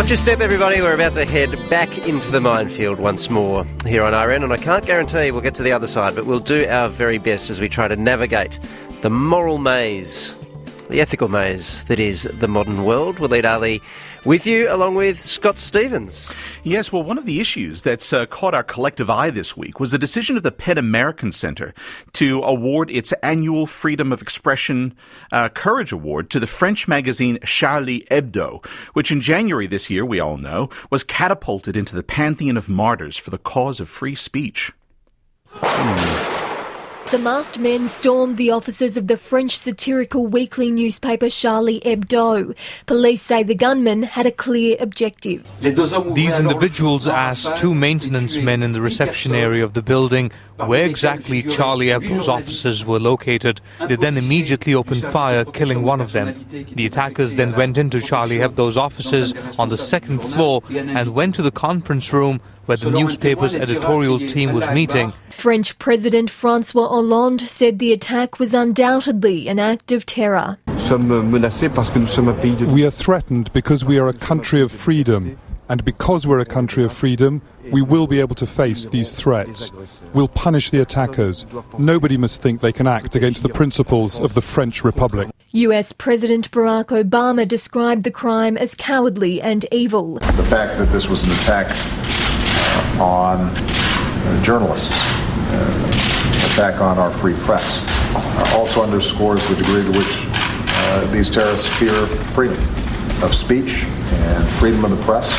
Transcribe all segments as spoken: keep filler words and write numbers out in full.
Watch your step, everybody. We're about to head back into the minefield once more here on R N, and I can't guarantee we'll get to the other side, but we'll do our very best as we try to navigate the moral maze, the ethical maze that is the modern world. Waleed Ali with you, along with Scott Stevens. Yes, well, one of the issues that's uh, caught our collective eye this week was the decision of the PEN American Centre to award its annual Freedom of Expression uh, Courage Award to the French magazine Charlie Hebdo, which in January this year, we all know, was catapulted into the pantheon of martyrs for the cause of free speech. Hmm. The masked men stormed the offices of the French satirical weekly newspaper Charlie Hebdo. Police say the gunmen had a clear objective. These individuals asked two maintenance men in the reception area of the building where exactly Charlie Hebdo's offices were located. They then immediately opened fire, killing one of them. The attackers then went into Charlie Hebdo's offices on the second floor and went to the conference room where the newspaper's editorial team was meeting. French President Francois Hollande said the attack was undoubtedly an act of terror. We are threatened because we are a country of freedom, and because we're a country of freedom, we will be able to face these threats. We'll punish the attackers. Nobody must think they can act against the principles of the French Republic. U S President Barack Obama described the crime as cowardly and evil. The fact that this was an attack uh, on uh, journalists, uh, attack on our free press, uh, also underscores the degree to which uh, these terrorists fear freedom of speech and freedom of the press.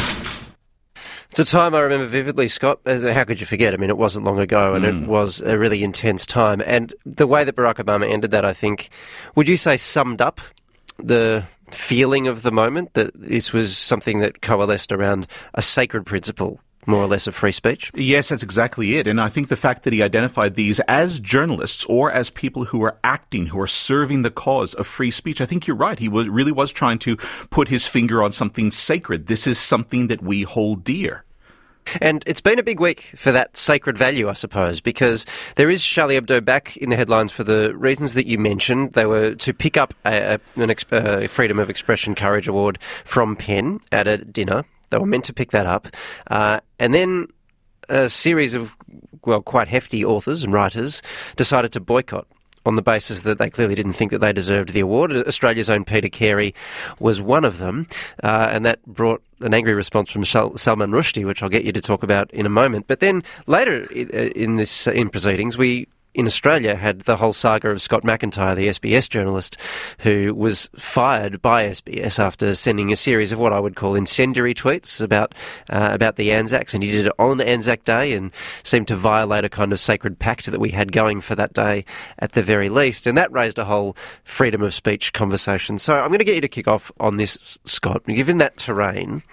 It's a time I remember vividly, Scott. How could you forget? I mean, it wasn't long ago, and mm. it was a really intense time. And the way that Barack Obama ended that, I think, would you say summed up the feeling of the moment, that this was something that coalesced around a sacred principle, more or less, of free speech? Yes, that's exactly it. And I think the fact that he identified these as journalists or as people who are acting, who are serving the cause of free speech, I think you're right. He was really was trying to put his finger on something sacred. This is something that we hold dear. And it's been a big week for that sacred value, I suppose, because there is Charlie Hebdo back in the headlines for the reasons that you mentioned. They were to pick up a, a, an ex, a Freedom of Expression Courage Award from PEN at a dinner. They were meant to pick that up. Uh, and then a series of, well, quite hefty authors and writers decided to boycott on the basis that they clearly didn't think that they deserved the award. Australia's own Peter Carey was one of them, uh, and that brought an angry response from Salman Rushdie, which I'll get you to talk about in a moment. But then later in this in proceedings, we in Australia had the whole saga of Scott McIntyre, the S B S journalist, who was fired by S B S after sending a series of what I would call incendiary tweets about uh, about the Anzacs, and he did it on Anzac Day and seemed to violate a kind of sacred pact that we had going for that day at the very least, and that raised a whole freedom of speech conversation. So I'm going to get you to kick off on this, Scott. Given that terrain,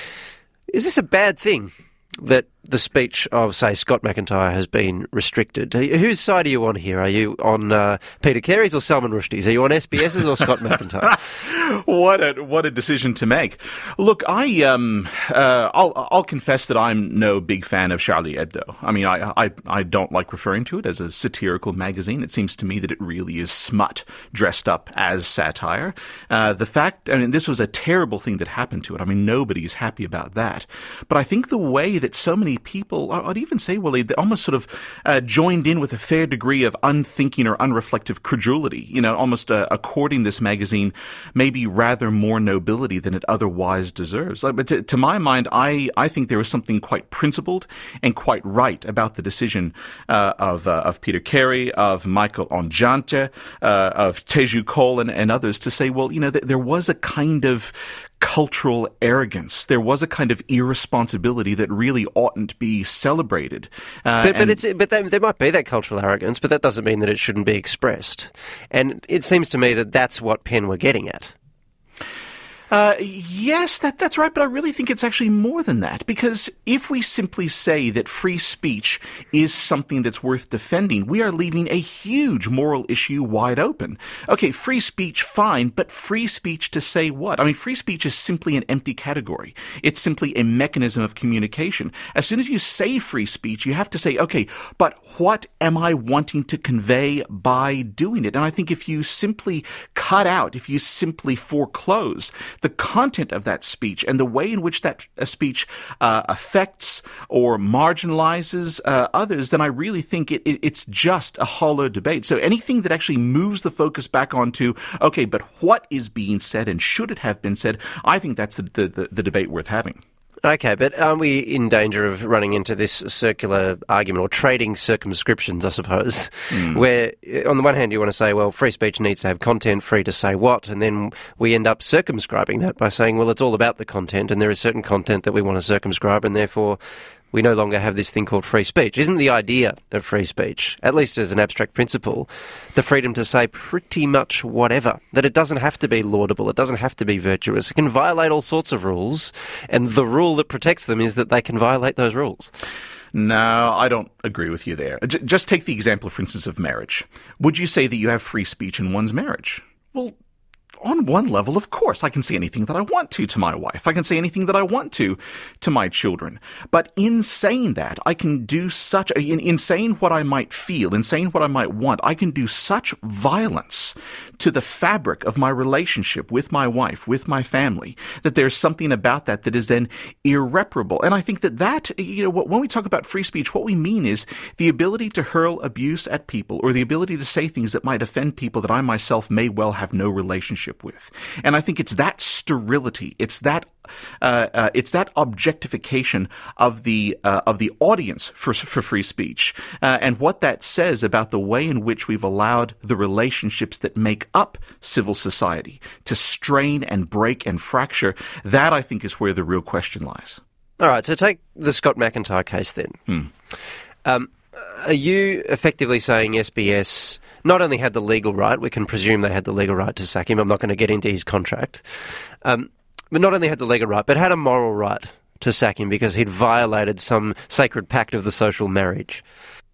is this a bad thing that the speech of, say, Scott McIntyre has been restricted? Whose side are you on here? Are you on uh, Peter Carey's or Salman Rushdie's? Are you on SBS's or Scott McIntyre? What a what a decision to make. Look, I um uh, I'll I'll confess that I'm no big fan of Charlie Hebdo. I mean, I I I don't like referring to it as a satirical magazine. It seems to me that it really is smut dressed up as satire. Uh, the fact, I mean, this was a terrible thing that happened to it. I mean, nobody's happy about that. But I think the way that so many people, I'd even say, Willie, they almost sort of uh, joined in with a fair degree of unthinking or unreflective credulity, you know, almost uh, according this magazine maybe rather more nobility than it otherwise deserves. But to, to my mind, I, I think there was something quite principled and quite right about the decision uh, of uh, of Peter Carey, of Michael Onjantje, uh, of Teju Cole and, and others to say, well, you know, th- there was a kind of cultural arrogance. There was a kind of irresponsibility that really oughtn't be celebrated. Uh, but but, it's, but there, there might be that cultural arrogance, but that doesn't mean that it shouldn't be expressed. And it seems to me that that's what PEN were getting at. Uh, yes, that, that's right, but I really think it's actually more than that, because if we simply say that free speech is something that's worth defending, we are leaving a huge moral issue wide open. Okay, free speech, fine, but free speech to say what? I mean, free speech is simply an empty category. It's simply a mechanism of communication. As soon as you say free speech, you have to say, okay, but what am I wanting to convey by doing it? And I think if you simply cut out, if you simply foreclose the content of that speech and the way in which that uh, speech uh, affects or marginalizes uh, others, then I really think it, it, it's just a hollow debate. So anything that actually moves the focus back onto, okay, but what is being said and should it have been said, I think that's the, the, the, the debate worth having. Okay, but aren't we in danger of running into this circular argument or trading circumscriptions, I suppose, mm. where on the one hand you want to say, well, free speech needs to have content, free to say what, and then we end up circumscribing that by saying, well, it's all about the content and there is certain content that we want to circumscribe and therefore we no longer have this thing called free speech. Isn't the idea of free speech, at least as an abstract principle, the freedom to say pretty much whatever, that it doesn't have to be laudable, it doesn't have to be virtuous, it can violate all sorts of rules, and the rule that protects them is that they can violate those rules? No, I don't agree with you there. J- just take the example, for instance, of marriage. Would you say that you have free speech in one's marriage? Well, on one level, of course, I can say anything that I want to to my wife. I can say anything that I want to to my children. But in saying that, I can do such, in, in saying what I might feel, in saying what I might want, I can do such violence to the fabric of my relationship with my wife, with my family, that there's something about that that is then irreparable. And I think that that, you know, when we talk about free speech, what we mean is the ability to hurl abuse at people or the ability to say things that might offend people that I myself may well have no relationship with. And I think it's that sterility, it's that uh, uh, it's that objectification of the uh, of the audience for for free speech, uh, and what that says about the way in which we've allowed the relationships that make up civil society to strain and break and fracture. That, I think, is where the real question lies. All right, so take the Scott McIntyre case then. Hmm. Um, are you effectively saying S B S not only had the legal right, we can presume they had the legal right to sack him, I'm not going to get into his contract, um, but not only had the legal right, but had a moral right to sack him because he'd violated some sacred pact of the social marriage?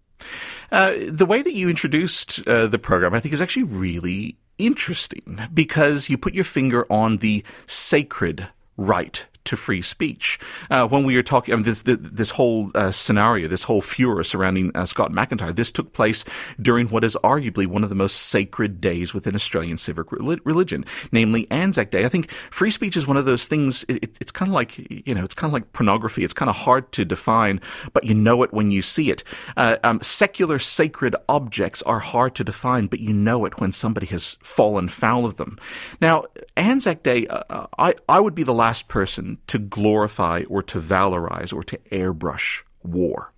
Uh, the way that you introduced uh, the program, I think, is actually really interesting because you put your finger on the sacred right to free speech. Uh, when we were talking, I mean, this this whole uh, scenario, this whole furor surrounding uh, Scott McIntyre, this took place during what is arguably one of the most sacred days within Australian civic religion, namely Anzac Day. I think free speech is one of those things. It, it's kind of like, you know, it's kind of like pornography. It's kind of hard to define, but you know it when you see it. Uh, um, secular sacred objects are hard to define, but you know it when somebody has fallen foul of them. Now, Anzac Day, uh, I I would be the last person to glorify or to valorize or to airbrush war.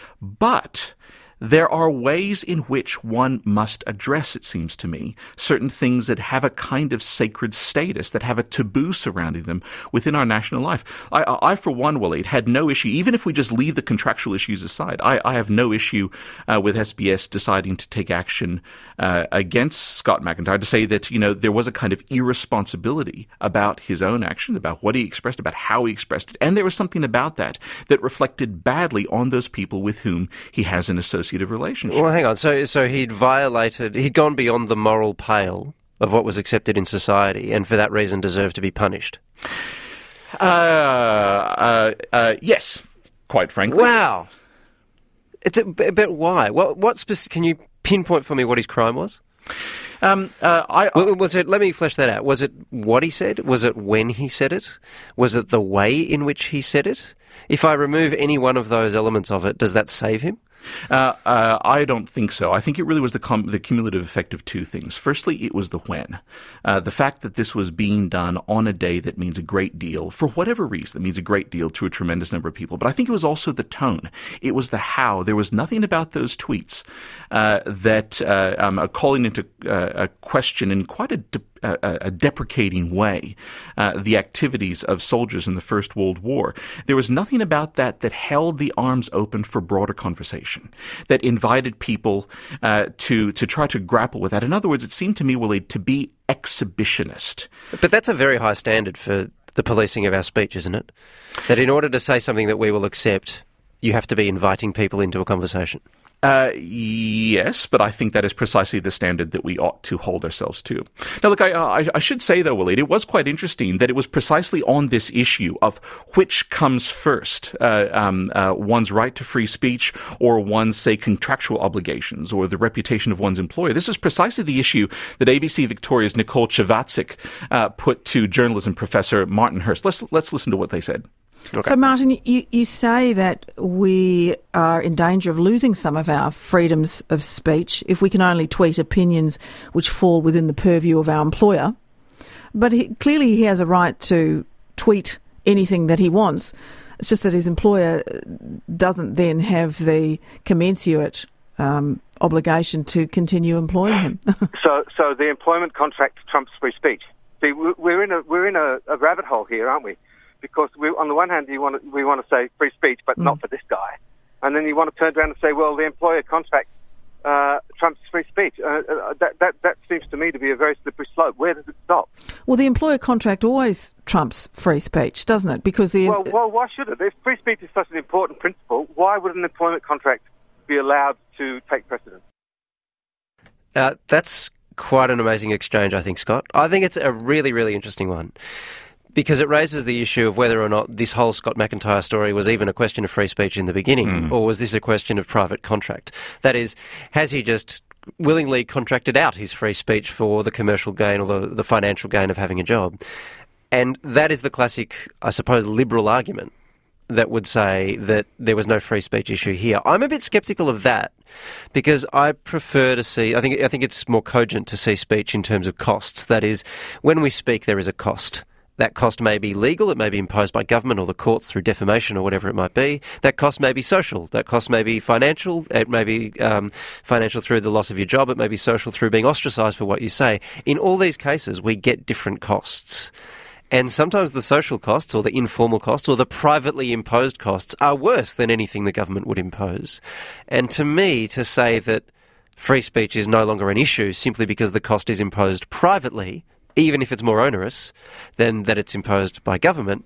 But there are ways in which one must address, it seems to me, certain things that have a kind of sacred status, that have a taboo surrounding them within our national life. I, I for one, Waleed, had no issue, even if we just leave the contractual issues aside, I, I have no issue uh, with S B S deciding to take action uh, against Scott McIntyre, to say that, you know, there was a kind of irresponsibility about his own action, about what he expressed, about how he expressed it. And there was something about that that reflected badly on those people with whom he has an associative relationship. Well, hang on. So, so he'd violated, he'd gone beyond the moral pale of what was accepted in society, and for that reason deserved to be punished. Uh, uh, uh, yes, quite frankly. Wow. It's a, but why? What? What? Speci- can you pinpoint for me what his crime was? Um, uh, I, I, was it? Let me flesh that out. Was it what he said? Was it when he said it? Was it the way in which he said it? If I remove any one of those elements of it, does that save him? Uh, uh, I don't think so. I think it really was the, com- the cumulative effect of two things. Firstly, it was the when. Uh, the fact that this was being done on a day that means a great deal, for whatever reason, that means a great deal to a tremendous number of people. But I think it was also the tone. It was the how. There was nothing about those tweets uh, that uh, um, uh, calling into uh, a question in quite a de- A, a deprecating way, uh, the activities of soldiers in the First World War. There was nothing about that that held the arms open for broader conversation, that invited people uh, to to try to grapple with that. In other words, it seemed to me, Waleed, to be exhibitionist. But that's a very high standard for the policing of our speech, isn't it? That in order to say something that we will accept, you have to be inviting people into a conversation. Uh, yes, but I think that is precisely the standard that we ought to hold ourselves to. Now, look, I, I, I should say, though, Waleed, it was quite interesting that it was precisely on this issue of which comes first, uh, um, uh, one's right to free speech or one's, say, contractual obligations or the reputation of one's employer. This is precisely the issue that A B C Victoria's Nicole Chavatsik uh, put to journalism professor Martin Hurst. Let's, let's listen to what they said. Okay. So, Martin, you, you say that we are in danger of losing some of our freedoms of speech if we can only tweet opinions which fall within the purview of our employer. But he, clearly he has a right to tweet anything that he wants. It's just that his employer doesn't then have the commensurate um, obligation to continue employing him. so, so the employment contract trumps free speech. See, we're in a we're in a, a rabbit hole here, aren't we? Because we, on the one hand, you want to, we want to say free speech, but mm. not for this guy. And then you want to turn around and say, well, the employer contract uh, trumps free speech. Uh, uh, that, that, that seems to me to be a very slippery slope. Where does it stop? Well, the employer contract always trumps free speech, doesn't it? Because the well, well, why should it? If free speech is such an important principle, why would an employment contract be allowed to take precedence? Uh, that's quite an amazing exchange, I think, Scott. I think it's a really, really interesting one. Because it raises the issue of whether or not this whole Scott McIntyre story was even a question of free speech in the beginning, mm. or was this a question of private contract? That is, has he just willingly contracted out his free speech for the commercial gain or the, the financial gain of having a job? And that is the classic, I suppose, liberal argument that would say that there was no free speech issue here. I'm a bit sceptical of that because I prefer to see, I think, I think it's more cogent to see speech in terms of costs. That is, when we speak, there is a cost. That cost may be legal, it may be imposed by government or the courts through defamation or whatever it might be. That cost may be social, that cost may be financial, it may be um, financial through the loss of your job, it may be social through being ostracised for what you say. In all these cases, we get different costs. And sometimes the social costs or the informal costs or the privately imposed costs are worse than anything the government would impose. And to me, to say that free speech is no longer an issue simply because the cost is imposed privately, even if it's more onerous than that it's imposed by government,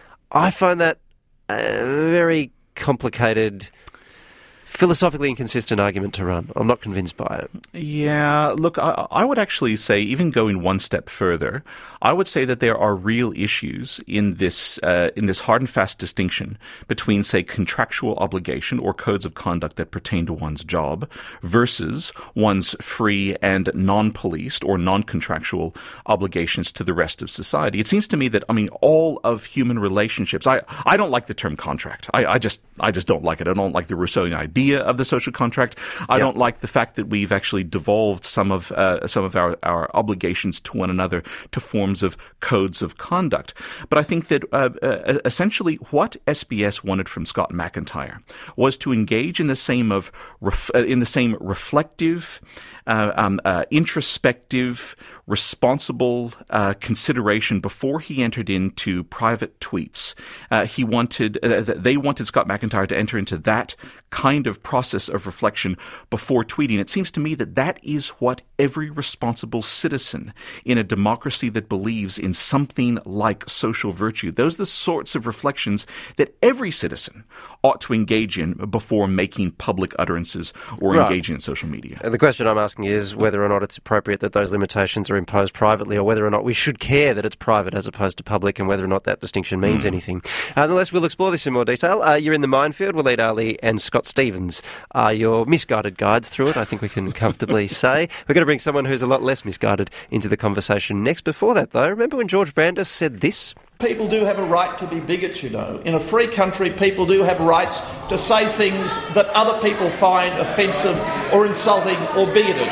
I find that a very complicated, philosophically inconsistent argument to run. I'm not convinced by it. Yeah, look, I, I would actually say, even going one step further, I would say that there are real issues in this uh, in this hard and fast distinction between, say, contractual obligation or codes of conduct that pertain to one's job versus one's free and non-policed or non-contractual obligations to the rest of society. It seems to me that, I mean, all of human relationships, I, I don't like the term contract. I, I just I just don't like it. I don't like the Rousseauian idea of the social contract. I yep. don't like the fact that we've actually devolved some of uh, some of our, our obligations to one another to forms of codes of conduct. But I think that uh, uh, essentially what S B S wanted from Scott McIntyre was to engage in the same of ref- uh, in the same reflective, uh, um, uh, introspective, responsible uh, consideration before he entered into private tweets. Uh, he wanted uh, they wanted Scott McIntyre to enter into that kind of process of reflection before tweeting. It seems to me that that is what every responsible citizen in a democracy that believes in something like social virtue, those are the sorts of reflections that every citizen ought to engage in before making public utterances or right. engaging in social media. And the question I'm asking is whether or not it's appropriate that those limitations are imposed privately, or whether or not we should care that it's private as opposed to public, and whether or not that distinction means mm. anything. Uh, nonetheless, we'll explore this in more detail. Uh, you're in the minefield. Waleed Ali and Scott Stephens are your misguided guides through it, I think we can comfortably say. We're going to bring someone who's a lot less misguided into the conversation next. Before that, though, remember when George Brandis said this? People do have a right to be bigots, you know. In a free country, people do have rights to say things that other people find offensive or insulting or bigoted.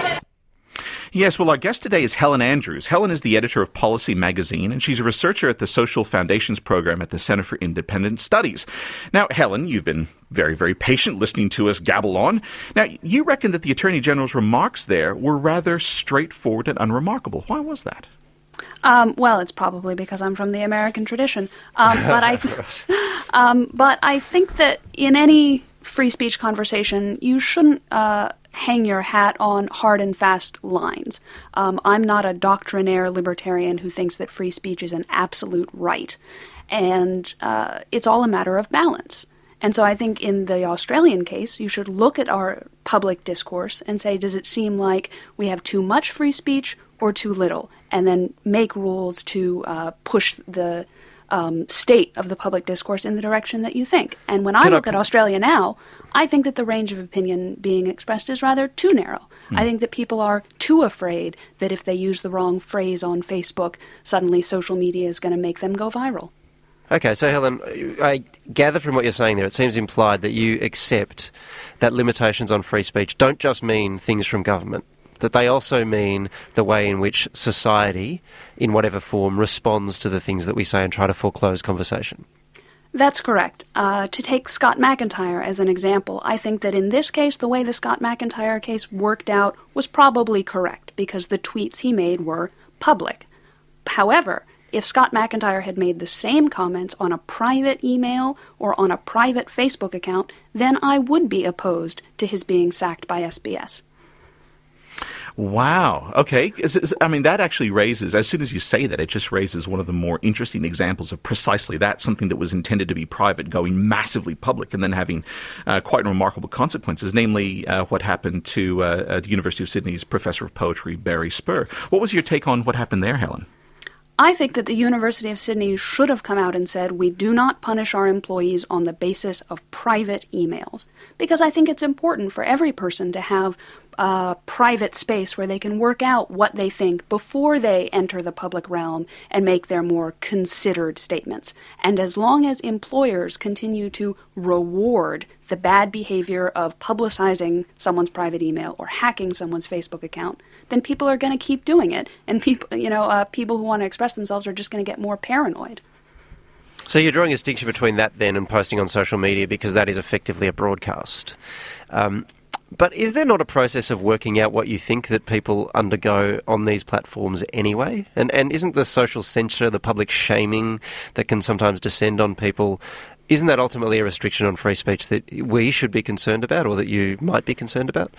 Yes, well, our guest today is Helen Andrews. Helen is the editor of Policy Magazine, and she's a researcher at the Social Foundations Program at the Centre for Independent Studies. Now, Helen, you've been very, very patient listening to us gabble on. Now, you reckon that the Attorney General's remarks there were rather straightforward and unremarkable. Why was that? Um, well, it's probably because I'm from the American tradition. Um, but I, th- um, but I think that in any free speech conversation, you shouldn't uh, hang your hat on hard and fast lines. Um, I'm not a doctrinaire libertarian who thinks that free speech is an absolute right. And uh, it's all a matter of balance. And so I think in the Australian case, you should look at our public discourse and say, does it seem like we have too much free speech or too little? And then make rules to uh, push the um, state of the public discourse in the direction that you think. And when I Can look I... at Australia now, I think that the range of opinion being expressed is rather too narrow. Mm. I think that people are too afraid that if they use the wrong phrase on Facebook, suddenly social media is going to make them go viral. Okay, so Helen, I gather from what you're saying there, it seems implied that you accept that limitations on free speech don't just mean things from government, that they also mean the way in which society, in whatever form, responds to the things that we say and try to foreclose conversation. That's correct. Uh, to take Scott McIntyre as an example, I think that in this case, the way the Scott McIntyre case worked out was probably correct because the tweets he made were public. However, if Scott McIntyre had made the same comments on a private email or on a private Facebook account, then I would be opposed to his being sacked by S B S. Wow. Okay. I mean, that actually raises, as soon as you say that, it just raises one of the more interesting examples of precisely that, something that was intended to be private going massively public and then having uh, quite remarkable consequences, namely uh, what happened to uh, the University of Sydney's professor of poetry, Barry Spur. What was your take on what happened there, Helen? I think that the University of Sydney should have come out and said, we do not punish our employees on the basis of private emails, because I think it's important for every person to have a private space where they can work out what they think before they enter the public realm and make their more considered statements. And as long as employers continue to reward the bad behavior of publicizing someone's private email or hacking someone's Facebook account, then people are going to keep doing it. And people, you know, uh, people who want to express themselves are just going to get more paranoid. So you're drawing a distinction between that then and posting on social media because that is effectively a broadcast. Um, but is there not a process of working out what you think that people undergo on these platforms anyway? And and isn't the social censure, the public shaming that can sometimes descend on people, isn't that ultimately a restriction on free speech that we should be concerned about or that you might be concerned about?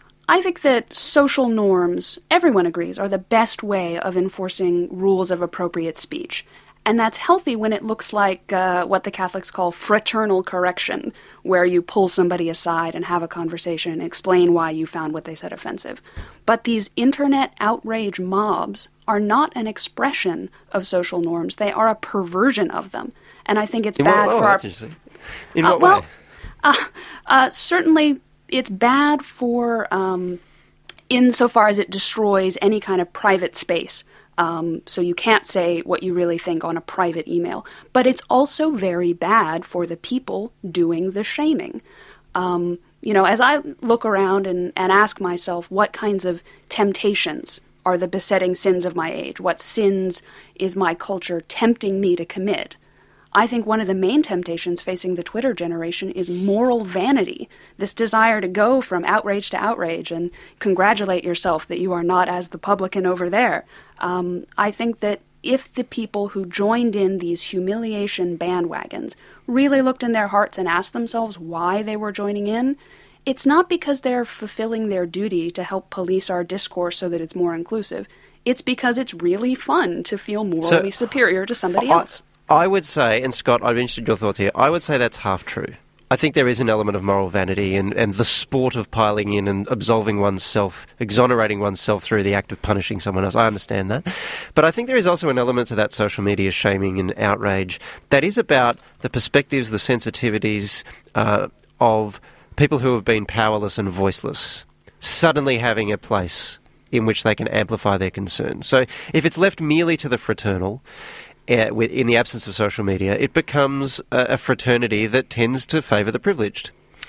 I think that social norms, everyone agrees, are the best way of enforcing rules of appropriate speech. And that's healthy when it looks like uh, what the Catholics call fraternal correction, where you pull somebody aside and have a conversation and explain why you found what they said offensive. But these internet outrage mobs are not an expression of social norms. They are a perversion of them. And I think it's In bad what, oh, for that's our... interesting. In uh, what well, way? Uh, uh, certainly it's bad for... Um, insofar as it destroys any kind of private space. Um, so you can't say what you really think on a private email. But it's also very bad for the people doing the shaming. Um, you know, as I look around and, and ask myself what kinds of temptations are the besetting sins of my age, what sins is my culture tempting me to commit, I think one of the main temptations facing the Twitter generation is moral vanity, this desire to go from outrage to outrage and congratulate yourself that you are not as the publican over there. Um, I think that if the people who joined in these humiliation bandwagons really looked in their hearts and asked themselves why they were joining in, it's not because they're fulfilling their duty to help police our discourse so that it's more inclusive. It's because it's really fun to feel morally so, superior to somebody I, else. I would say, and Scott, I'd be interested in your thoughts here, I would say that's half true. I think there is an element of moral vanity and, and the sport of piling in and absolving oneself, exonerating oneself through the act of punishing someone else. I understand that. But I think there is also an element to that social media shaming and outrage that is about the perspectives, the sensitivities uh, of people who have been powerless and voiceless suddenly having a place in which they can amplify their concerns. So if it's left merely to the fraternal, Uh, in the absence of social media, it becomes a, a fraternity that tends to favour the privileged.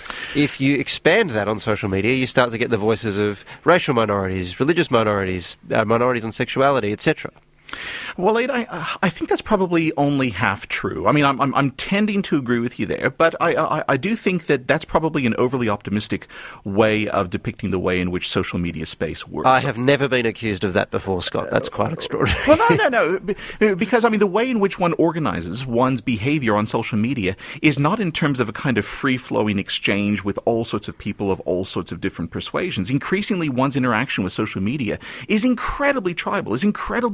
If you expand that on social media, you start to get the voices of racial minorities, religious minorities, uh, minorities on sexuality, et cetera. Well, Ade, I, I think that's probably only half true. I mean, I'm, I'm, I'm tending to agree with you there, but I, I, I do think that that's probably an overly optimistic way of depicting the way in which social media space works. I have never been accused of that before, Scott. That's quite extraordinary. Well, no, no, no. Because, I mean, the way in which one organizes one's behavior on social media is not in terms of a kind of free-flowing exchange with all sorts of people of all sorts of different persuasions. Increasingly, one's interaction with social media is incredibly tribal, is incredibly Balkan.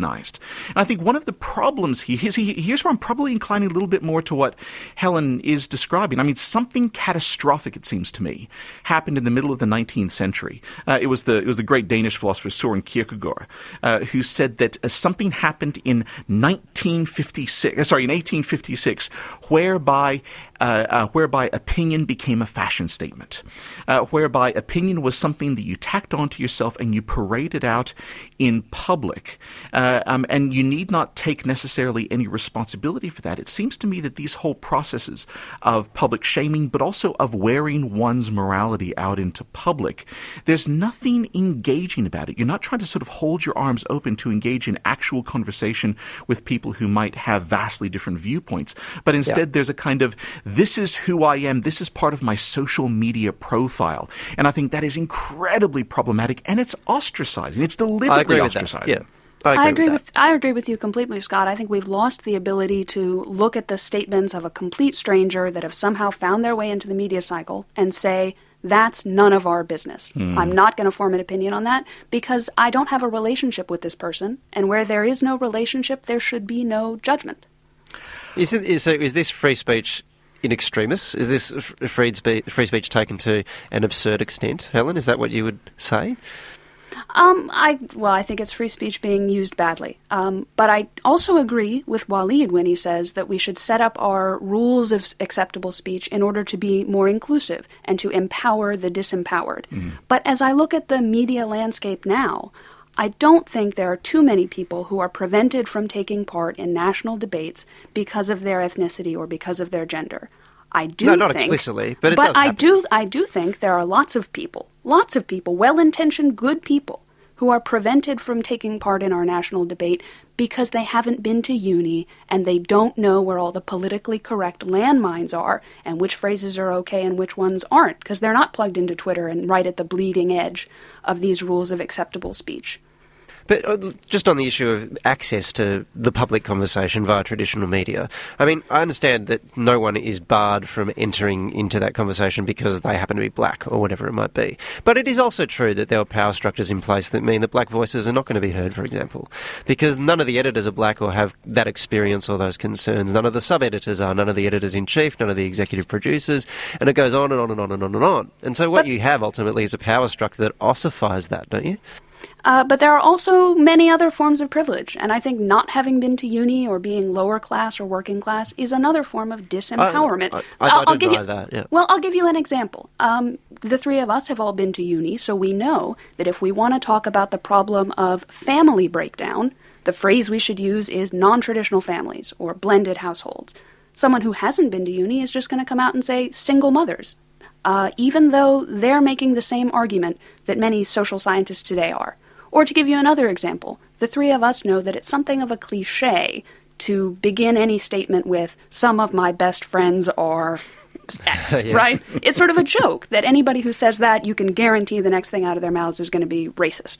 weaponized. And I think one of the problems here, here's, here's where I'm probably inclining a little bit more to what Helen is describing. I mean, something catastrophic, it seems to me, happened in the middle of the nineteenth century. Uh, it was the it was the great Danish philosopher Søren Kierkegaard uh, who said that uh, something happened in nineteen fifty-six, uh, sorry, in eighteen fifty-six, whereby Uh, uh, whereby opinion became a fashion statement, uh, whereby opinion was something that you tacked onto yourself and you paraded out in public, uh, um, and you need not take necessarily any responsibility for that. It seems to me that these whole processes of public shaming, but also of wearing one's morality out into public, there's nothing engaging about it. You're not trying to sort of hold your arms open to engage in actual conversation with people who might have vastly different viewpoints, but instead yeah. there's a kind of, this is who I am. This is part of my social media profile. And I think that is incredibly problematic, and it's ostracizing. It's deliberately ostracizing. Yeah. I agree, I agree with, with I agree with you completely, Scott. I think we've lost the ability to look at the statements of a complete stranger that have somehow found their way into the media cycle and say, that's none of our business. Mm. I'm not going to form an opinion on that because I don't have a relationship with this person, and where there is no relationship, there should be no judgment. Is it, is, so is this free speech in extremis? Is this free speech, free speech taken to an absurd extent, Helen? Is that what you would say? Um, I well, I think it's free speech being used badly. Um, but I also agree with Walid when he says that we should set up our rules of acceptable speech in order to be more inclusive and to empower the disempowered. Mm. But as I look at the media landscape now, I don't think there are too many people who are prevented from taking part in national debates because of their ethnicity or because of their gender. I do no, not think, explicitly, but it but does I happen. do. I do think there are lots of people, lots of people, well-intentioned, good people, who are prevented from taking part in our national debate because they haven't been to uni and they don't know where all the politically correct landmines are and which phrases are okay and which ones aren't, because they're not plugged into Twitter and right at the bleeding edge of these rules of acceptable speech. But just on the issue of access to the public conversation via traditional media, I mean, I understand that no one is barred from entering into that conversation because they happen to be black or whatever it might be. But it is also true that there are power structures in place that mean that black voices are not going to be heard, for example, because none of the editors are black or have that experience or those concerns. None of the sub-editors are, none of the editors-in-chief, none of the executive producers, and it goes on and on and on and on and on. And so what but, you have ultimately is a power structure that ossifies that, don't you? Uh, but there are also many other forms of privilege, and I think not having been to uni or being lower class or working class is another form of disempowerment. I, I, I, I'll, I I'll give you that, yeah. Well, I'll give you an example. Um, the three of us have all been to uni, so we know that if we want to talk about the problem of family breakdown, the phrase we should use is non-traditional families or blended households. Someone who hasn't been to uni is just going to come out and say single mothers, uh, even though they're making the same argument that many social scientists today are. Or to give you another example, the three of us know that it's something of a cliche to begin any statement with, some of my best friends are X, yeah. right? It's sort of a joke that anybody who says that, you can guarantee the next thing out of their mouths is going to be racist.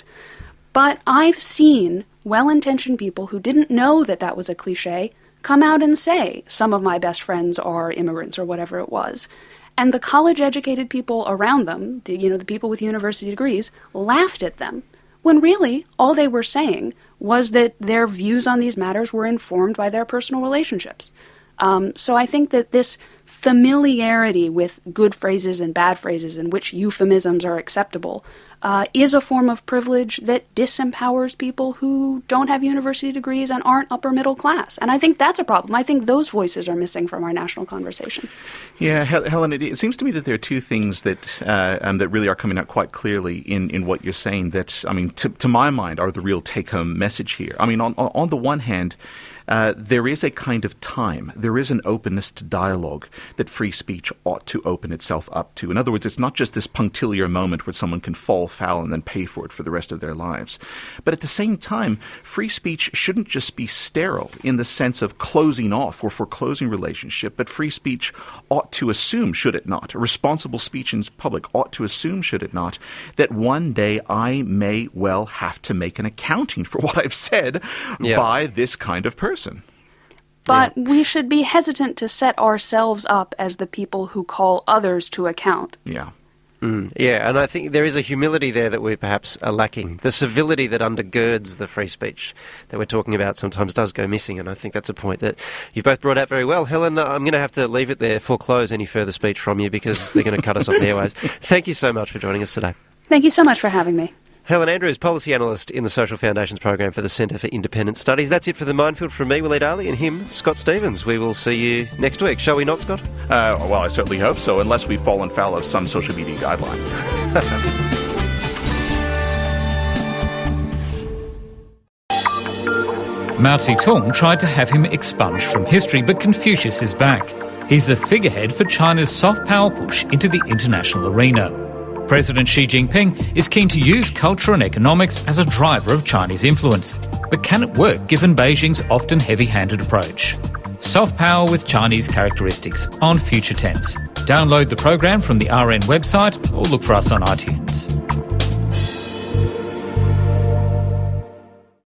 But I've seen well-intentioned people who didn't know that that was a cliche come out and say, some of my best friends are immigrants or whatever it was. And the college-educated people around them, the, you know, the people with university degrees, laughed at them. When really, all they were saying was that their views on these matters were informed by their personal relationships. Um, so I think that this familiarity with good phrases and bad phrases and which euphemisms are acceptable uh, is a form of privilege that disempowers people who don't have university degrees and aren't upper middle class. And I think that's a problem. I think those voices are missing from our national conversation. Yeah, Helen, it, it seems to me that there are two things that uh, um, that really are coming out quite clearly in, in what you're saying that, I mean, to, to my mind, are the real take-home message here. I mean, on, on the one hand, Uh, there is a kind of time, there is an openness to dialogue that free speech ought to open itself up to. In other words, it's not just this punctiliar moment where someone can fall foul and then pay for it for the rest of their lives. But at the same time, free speech shouldn't just be sterile in the sense of closing off or foreclosing relationship, but free speech ought to assume, should it not, responsible speech in public ought to assume, should it not, that one day I may well have to make an accounting for what I've said yeah. by this kind of person. But yeah. we should be hesitant to set ourselves up as the people who call others to account. Yeah. Mm, yeah, and I think there is a humility there that we perhaps are lacking. The civility that undergirds the free speech that we're talking about sometimes does go missing, and I think that's a point that you've both brought out very well. Helen, I'm going to have to leave it there, foreclose any further speech from you because they're going to cut us off the airwaves. Thank you so much for joining us today. Thank you so much for having me. Helen Andrews, Policy Analyst in the Social Foundations Program for the Centre for Independent Studies. That's it for The Minefield from me, Waleed Ali, and him, Scott Stevens. We will see you next week. Shall we not, Scott? Uh, well, I certainly hope so, unless we've fallen foul of some social media guideline. Mao Zedong tried to have him expunged from history, but Confucius is back. He's the figurehead for China's soft power push into the international arena. President Xi Jinping is keen to use culture and economics as a driver of Chinese influence. But can it work given Beijing's often heavy-handed approach? Soft power with Chinese characteristics on Future Tense. Download the program from the R N website or look for us on iTunes.